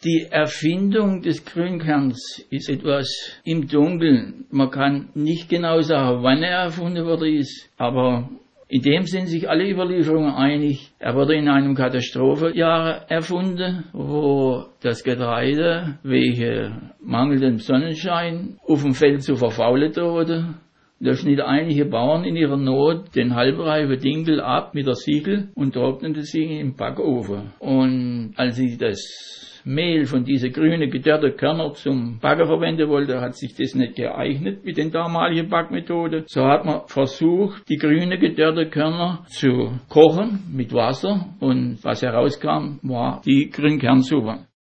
Die Erfindung des Grünkerns ist etwas im Dunkeln. Man kann nicht genau sagen, wann er erfunden worden ist, aber in dem sind sich alle Überlieferungen einig. Er wurde in einem Katastrophenjahr erfunden, wo das Getreide wegen mangelndem Sonnenschein auf dem Feld zu verfaulen drohte. Da schnitten einige Bauern in ihrer Not den halbreifen Dinkel ab mit der Siegel und trocknete sie im Backofen. Und als sie das Mehl von diesen grünen gedörrten Körner zum Backen verwenden wollte, hat sich das nicht geeignet mit den damaligen Backmethoden. So hat man versucht, die grünen gedörrten Körner zu kochen mit Wasser und was herauskam, war die Grünkernsuppe.